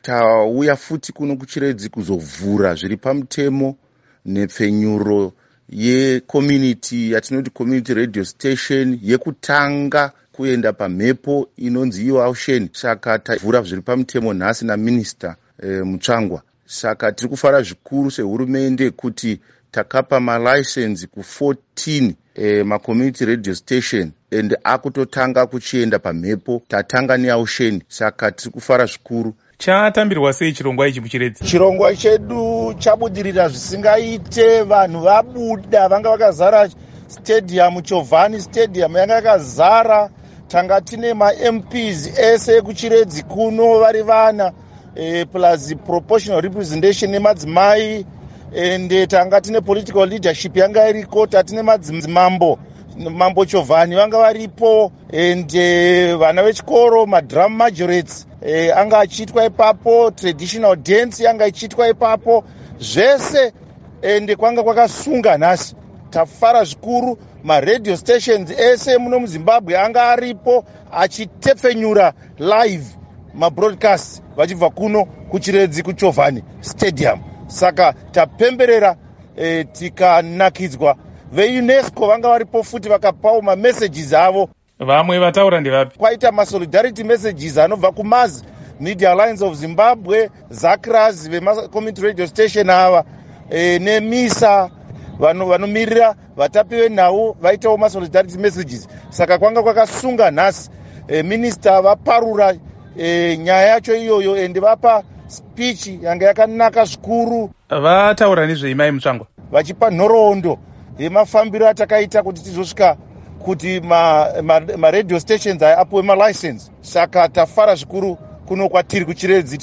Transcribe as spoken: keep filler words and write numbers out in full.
tauya futi kuno kuChiredzi kuzovhura zviri pamutemo nepfenyuro yecommunity yatinoti community radio station yekutanga kuenda pamhepo inonzi iOcean. Saka tavhura zviri pamutemo nhasi naminista e, Mutsvangwa. Saka tiri kufara zvikuru sehurumende kuti takapa malicense ku fourteen e, macommunity radio station and akutotanga kuchienda pamhepo. Tatanga neOcean, saka tiri kufara zvikuru. Chatambirwa sei chirongwa ichi muChiredzi? Chirongwa chedu chabudirira zvisingaite. Vanhu vabuda vanga vakazara stadium, Chovhani stadium yanga yakazara. Tanga tine ma-M Ps ese ekuChiredzi kuno vari vana e, plus proportional representation nemadzimai, ende tanga tine political leadership yanga iriko. Tatine madzimambo mambo Chovhani vanga varipo, ende vana vechikoro madrum majorates e, anga achiitwa ipapo, traditional dance yanga ichiitwa ipapo, zvese ende kwanga kwakasunga nhasi. Tafara zvikuru. Ma-radio stations ese muno muZimbabwe anga aripo achitepfenyura live mabroadcast vachibva kuno kuChiredzi kuChovhani stadium. Saka tapemberera e, tikanakidzwa. VeUNESCO vanga varipo futi vakapawo mamessages avo. Vamwe vataura ndevapi? Kwaita masolidarity messages anobva kuMazi Media Alliance of Zimbabwe, Zakras vema-community radio station ava e, neMISA vanomirira vatapi venhau vaitawo masolidarity messages. Saka kwanga kwakasunga nhasi. E, minista vaparura e, nyaya yacho iyoyo ende vapa speech yanga yakanaka zvikuru. Vataura nezvei mai Mutsvangwa? Vachipa nhoroondo yemafambiro atakaita kuti tizosvika kuti ma-radio ma, ma stations aya apuwe malicense. Saka tafara zvikuru kuno kwatiri kuChiredzi.